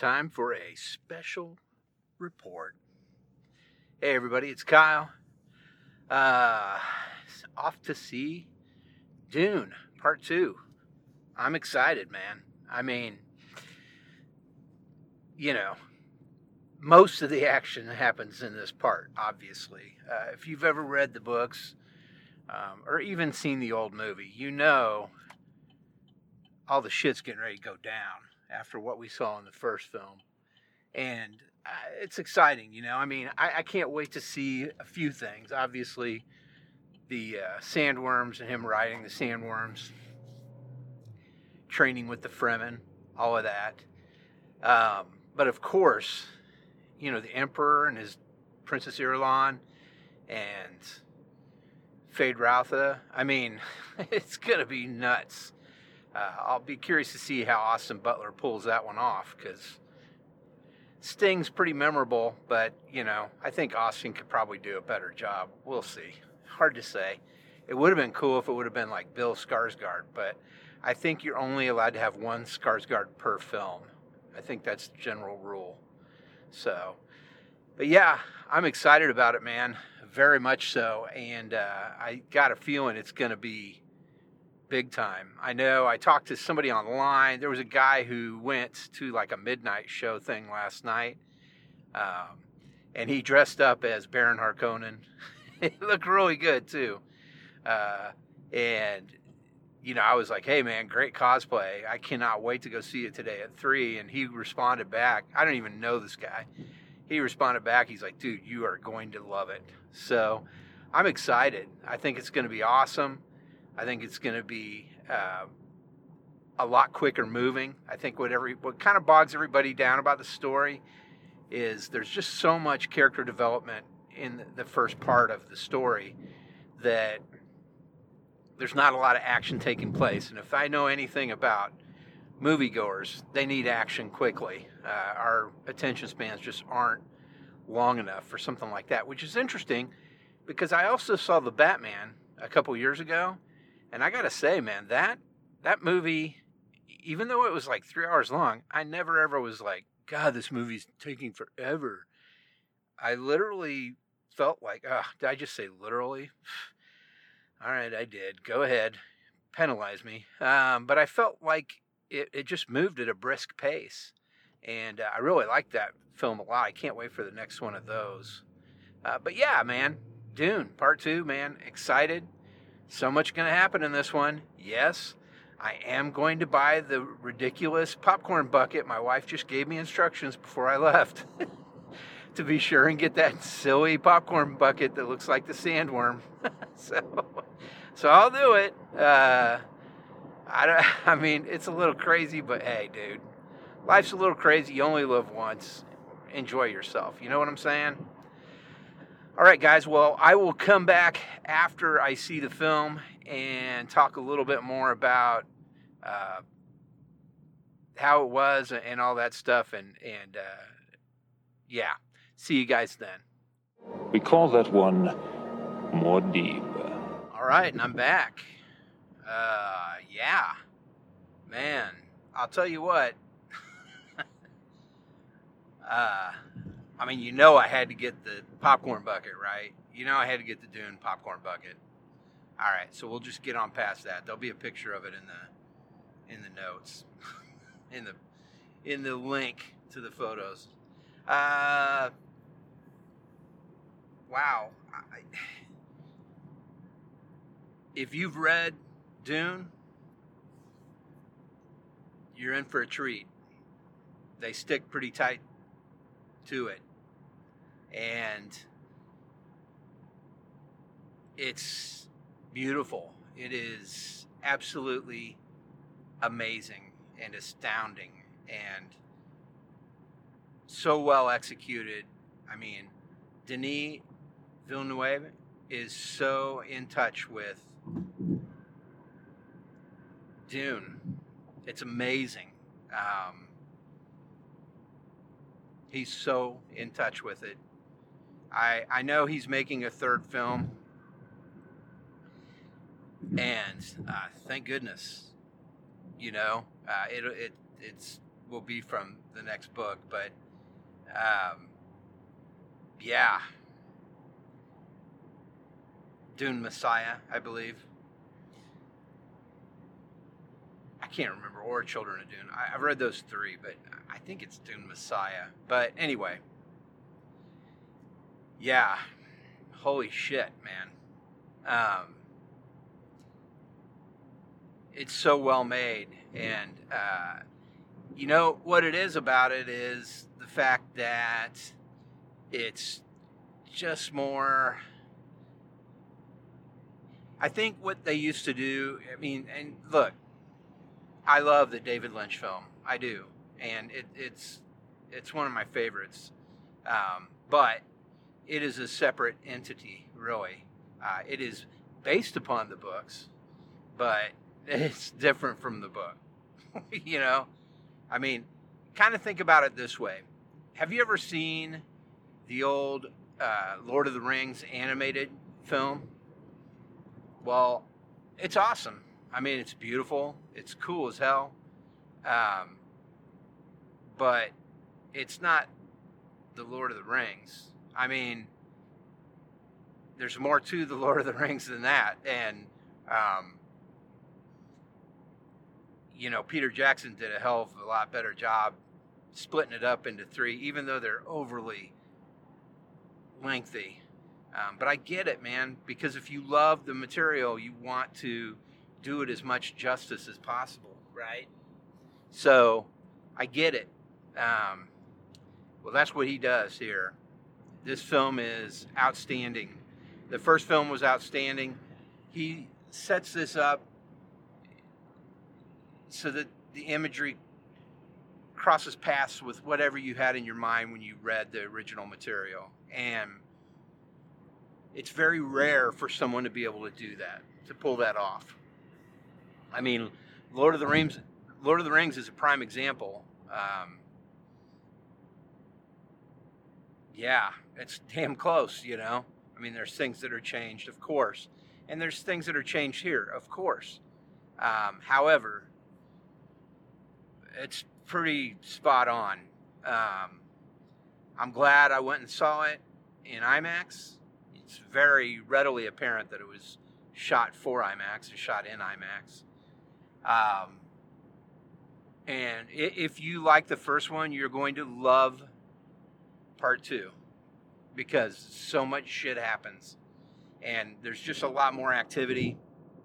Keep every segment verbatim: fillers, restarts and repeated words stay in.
time for a special report. Hey everybody, it's Kyle. Uh, off to see Dune Part two. I'm excited, man. I mean, you know, most of the action happens in this part, obviously. Uh, if you've ever read the books um, or even seen the old movie, you know all the shit's getting ready to go down after what we saw in the first film. And uh, it's exciting, you know. I mean, I, I can't wait to see a few things. Obviously, the uh, sandworms and him riding the sandworms, training with the Fremen, all of that. Um, but of course, you know, the Emperor and his Princess Irulan and Feyd-Rautha. I mean, it's going to be nuts. Uh, I'll be curious to see how Austin Butler pulls that one off, because Sting's pretty memorable, but, you know, I think Austin could probably do a better job. We'll see. Hard to say. It would have been cool if it would have been like Bill Skarsgård, but I think you're only allowed to have one Skarsgård per film. I think that's the general rule. So, but yeah, I'm excited about it, man. Very much so. And uh, I got a feeling it's going to be big time. I know I talked to somebody online. There was a guy who went to like a midnight show thing last night. Um, and he dressed up as Baron Harkonnen. He looked really good too. Uh, and, you know, I was like, hey man, great cosplay. I cannot wait to go see it today at three. And he responded back. I don't even know this guy. He responded back. He's like, dude, you are going to love it. So I'm excited. I think it's going to be awesome. I think it's going to be uh, a lot quicker moving. I think what every what kind of bogs everybody down about the story is there's just so much character development in the first part of the story that there's not a lot of action taking place. And if I know anything about moviegoers, they need action quickly. Uh, our attention spans just aren't long enough for something like that, which is interesting because I also saw The Batman a couple years ago. And I got to say, man, that that movie, even though it was like three hours long, I never ever was like, God, this movie's taking forever. I literally felt like, oh, did I just say literally? All right, I did. Go ahead. Penalize me. Um, but I felt like it, it just moved at a brisk pace. And uh, I really liked that film a lot. I can't wait for the next one of those. Uh, but yeah, man, Dune, part two, man, excited. So much going to happen in this one. Yes, I am going to buy the ridiculous popcorn bucket. My wife just gave me instructions before I left to be sure and get that silly popcorn bucket that looks like the sandworm. so, so I'll do it. Uh, I don't, I mean, it's a little crazy, but hey, dude, life's a little crazy. You only live once. Enjoy yourself. You know what I'm saying? All right, guys, well, I will come back after I see the film and talk a little bit more about uh, how it was and all that stuff. And, and uh, yeah, see you guys then. We call that one Muad'Dib. All right, and I'm back. Uh, yeah, man, I'll tell you what. uh... I mean, you know I had to get the popcorn bucket, right? You know I had to get the Dune popcorn bucket. All right, so we'll just get on past that. There'll be a picture of it in the in the notes, in the in the link to the photos. Uh, wow. I, if you've read Dune, you're in for a treat. They stick pretty tight to it, and it's beautiful. It is absolutely amazing and astounding and so well executed. I mean, Denis Villeneuve is so in touch with Dune. It's amazing. Um, he's so in touch with it. I I know he's making a third film, and uh, thank goodness. You know, uh, it it it's will be from the next book, but um, yeah, Dune Messiah, I believe. I can't remember, or Children of Dune. I, I've read those three, but I think it's Dune Messiah. But anyway, yeah, holy shit, man. Um, it's so well made, and uh, you know what it is about it is the fact that it's just more. I think what they used to do, I mean, and look, I love the David Lynch film. I do. And it, it's it's one of my favorites. Um, but it is a separate entity, really. Uh, it is based upon the books, but it's different from the book. You know? I mean, kind of think about it this way. Have you ever seen the old uh, Lord of the Rings animated film? Well, it's awesome. I mean, it's beautiful. It's cool as hell. Um, but it's not the Lord of the Rings. I mean, there's more to the Lord of the Rings than that. And, um, you know, Peter Jackson did a hell of a lot better job splitting it up into three, even though they're overly lengthy. Um, but I get it, man, because if you love the material, you want to do it as much justice as possible, right? So I get it. Um, well, that's what he does here. This film is outstanding. The first film was outstanding. He sets this up so that the imagery crosses paths with whatever you had in your mind when you read the original material. And it's very rare for someone to be able to do that, to pull that off. I mean, Lord of the Rings, Lord of the Rings is a prime example. Um, yeah, it's damn close, you know. I mean, there's things that are changed, of course, and there's things that are changed here, of course. Um, however, it's pretty spot on. Um, I'm glad I went and saw it in IMAX. It's very readily apparent that it was shot for IMAX and shot in IMAX. Um, and if you like the first one, you're going to love part two because so much shit happens and there's just a lot more activity,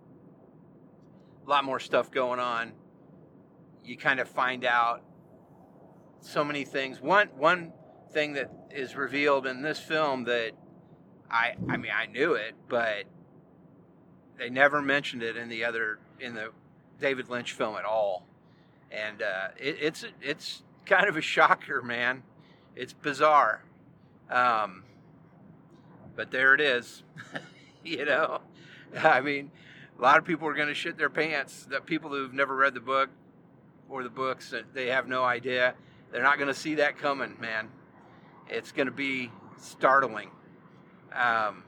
a lot more stuff going on. You kind of find out so many things. One, one thing that is revealed in this film that I, I mean, I knew it, but they never mentioned it in the other, in the David Lynch film at all. And uh, it, it's it's kind of a shocker, man. It's bizarre. Um, but there it is. You know? I mean, a lot of people are going to shit their pants. The people who've never read the book or the books, they have no idea. They're not going to see that coming, man. It's going to be startling. Um,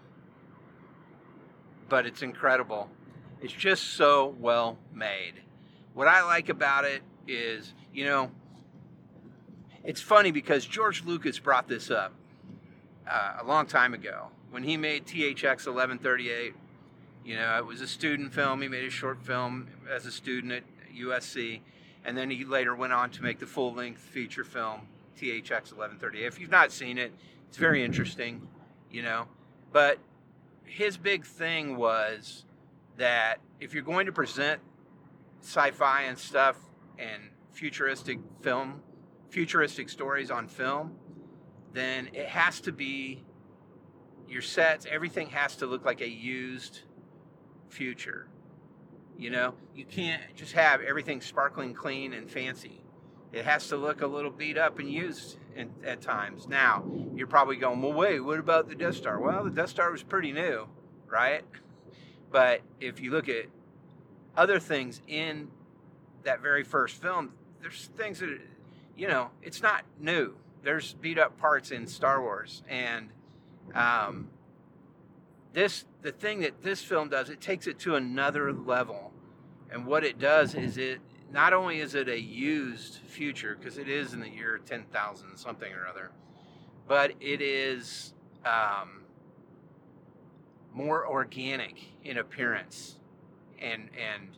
but it's incredible. It's just so well made. What I like about it is, you know, it's funny because George Lucas brought this up uh, a long time ago when he made T H X eleven thirty-eight. You know, it was a student film. He made a short film as a student at U S C, and then he later went on to make the full-length feature film T H X eleven thirty-eight. If you've not seen it, it's very interesting, you know. But his big thing was that if you're going to present sci-fi and stuff and futuristic film, futuristic stories on film, then it has to be your sets, everything has to look like a used future. You know, you can't just have everything sparkling clean and fancy. It has to look a little beat up and used in, at times. Now, you're probably going, well, wait, what about the Death Star? Well, the Death Star was pretty new, right? But if you look at other things in that very first film, there's things that, you know, it's not new. There's beat up parts in Star Wars. And um, this, the thing that this film does, it takes it to another level. And what it does is it not only is it a used future, because it is in the year ten thousand something or other, but it is um, more organic in appearance, and and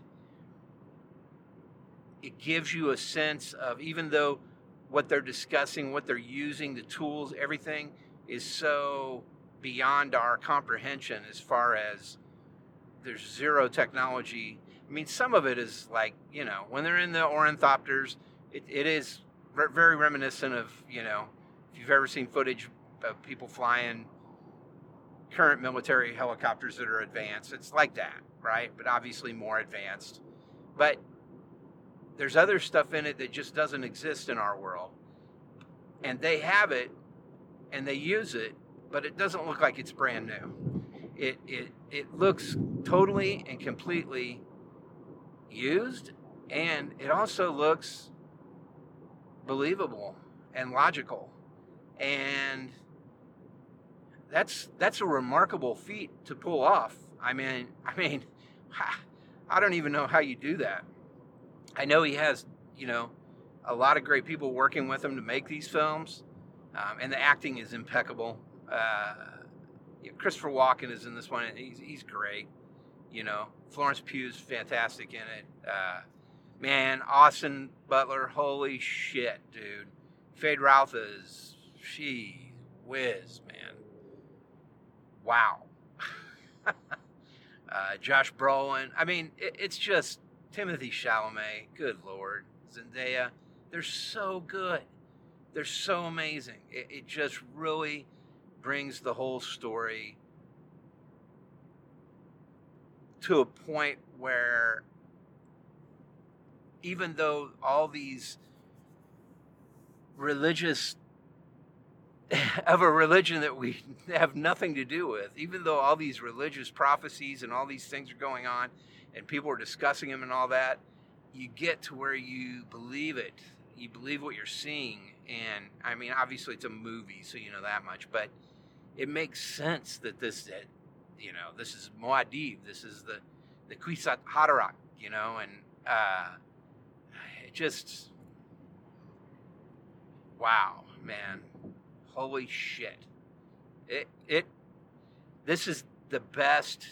it gives you a sense of, even though what they're discussing, what they're using, the tools, everything is so beyond our comprehension as far as there's zero technology. I mean, some of it is like, you know, when they're in the ornithopters, it, it is very reminiscent of, you know, if you've ever seen footage of people flying current military helicopters that are advanced, it's like that, right? But obviously more advanced. But there's other stuff in it that just doesn't exist in our world. And they have it, and they use it, but it doesn't look like it's brand new. It it it looks totally and completely used, and it also looks believable and logical. And that's that's a remarkable feat to pull off. I mean, I mean, I don't even know how you do that. I know he has, you know, a lot of great people working with him to make these films, um, and the acting is impeccable. Uh, yeah, Christopher Walken is in this one, and he's he's great. You know, Florence Pugh's fantastic in it. Uh, man, Austin Butler, holy shit, dude. Fade Routha is, she whiz, man. Wow. uh, Josh Brolin. I mean, it, it's just Timothy Chalamet. Good Lord. Zendaya. They're so good. They're so amazing. It, it just really brings the whole story to a point where, even though all these religious, of a religion that we have nothing to do with, even though all these religious prophecies and all these things are going on and people are discussing them and all that, you get to where you believe it. You believe what you're seeing. And I mean, obviously it's a movie, so you know that much, but it makes sense that this, that, you know, this is Muad'Dib, this is the, the Kwisatz Haderach, you know, and uh, it just, wow, man, holy shit. It, it, this is the best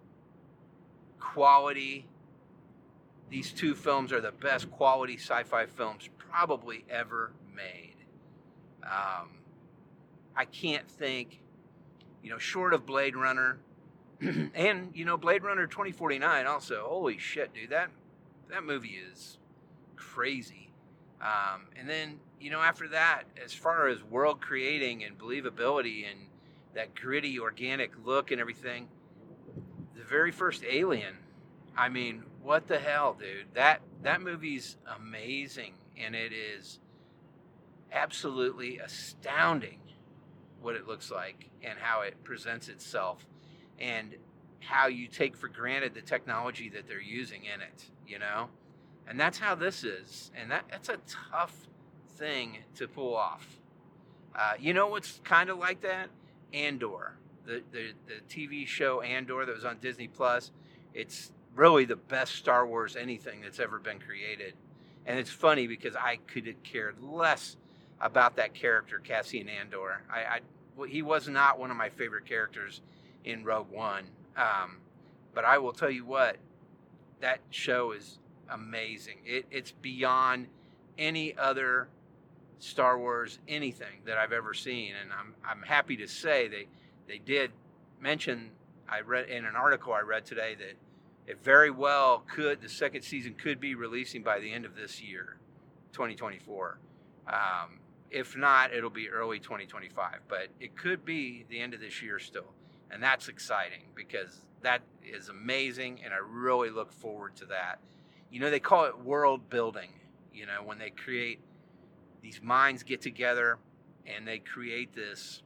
quality, these two films are the best quality sci-fi films probably ever made. Um, I can't think, you know, short of Blade Runner, and, you know, Blade Runner twenty forty-nine also, holy shit, dude, that, that movie is crazy. Um, and then, you know, after that, as far as world creating and believability and that gritty, organic look and everything, the very first Alien, I mean, what the hell, dude? That, that movie's amazing, and it is absolutely astounding what it looks like and how it presents itself and how you take for granted the technology that they're using in it, you know? And that's how this is. And that that's a tough thing to pull off. Uh, you know what's kind of like that? Andor. The, the, the T V show Andor that was on Disney Plus. It's really the best Star Wars anything that's ever been created. And it's funny because I could have cared less about that character, Cassian Andor. I, I well, he was not one of my favorite characters in Rogue One. Um, but I will tell you what, that show is amazing. It, it's beyond any other Star Wars anything that I've ever seen. And I'm I'm happy to say they they did mention, I read in an article I read today, that it very well could, the second season could be releasing by the end of this year, twenty twenty-four. Um, if not, it'll be early twenty twenty-five, but it could be the end of this year still. And that's exciting because that is amazing, and I really look forward to that. You know, they call it world building, you know, when they create, these minds get together and they create this,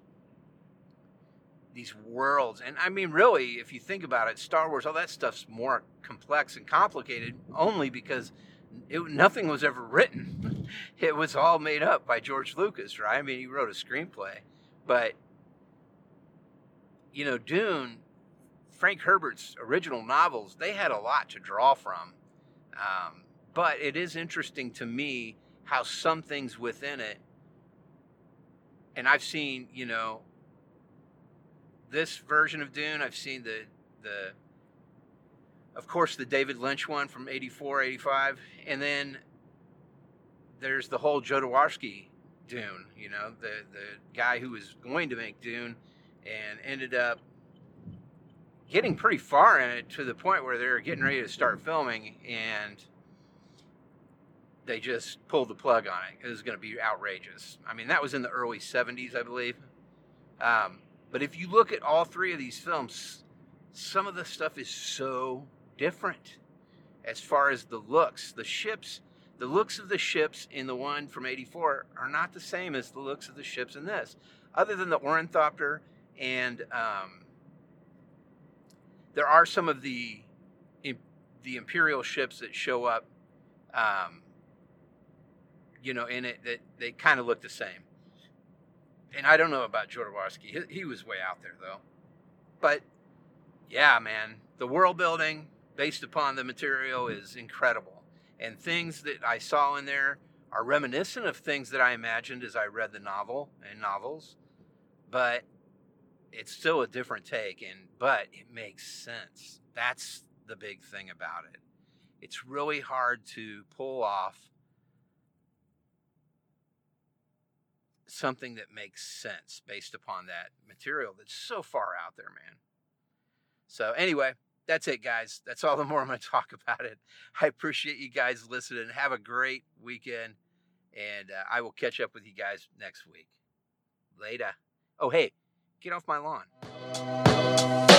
these worlds. And I mean, really, if you think about it, Star Wars, all that stuff's more complex and complicated only because it, nothing was ever written. It was all made up by George Lucas, right? I mean, he wrote a screenplay. But, you know, Dune, Frank Herbert's original novels, they had a lot to draw from. Um, but it is interesting to me how some things within it, and I've seen, you know, this version of Dune, I've seen the, the, of course, the David Lynch one from eighty-four, eighty-five, and then there's the whole Jodorowsky Dune, you know, the, the guy who was going to make Dune and ended up getting pretty far in it to the point where they were getting ready to start filming, and they just pulled the plug on it. It was going to be outrageous. I mean, that was in the early seventies, I believe. Um, but if you look at all three of these films, some of the stuff is so different as far as the looks. The ships, the looks of the ships in the one from eighty-four are not the same as the looks of the ships in this, other than the Ornithopter, and um, there are some of the the Imperial ships that show up, um, you know, in it that they kind of look the same. And I don't know about Jodorowsky. He, he was way out there, though. But, yeah, man, the world building based upon the material is incredible. And things that I saw in there are reminiscent of things that I imagined as I read the novel and novels. But it's still a different take, and but it makes sense. That's the big thing about it. It's really hard to pull off something that makes sense based upon that material that's so far out there, man. So anyway, that's it, guys. That's all the more I'm going to talk about it. I appreciate you guys listening. Have a great weekend, and uh, I will catch up with you guys next week. Later. Oh, hey, get off my lawn.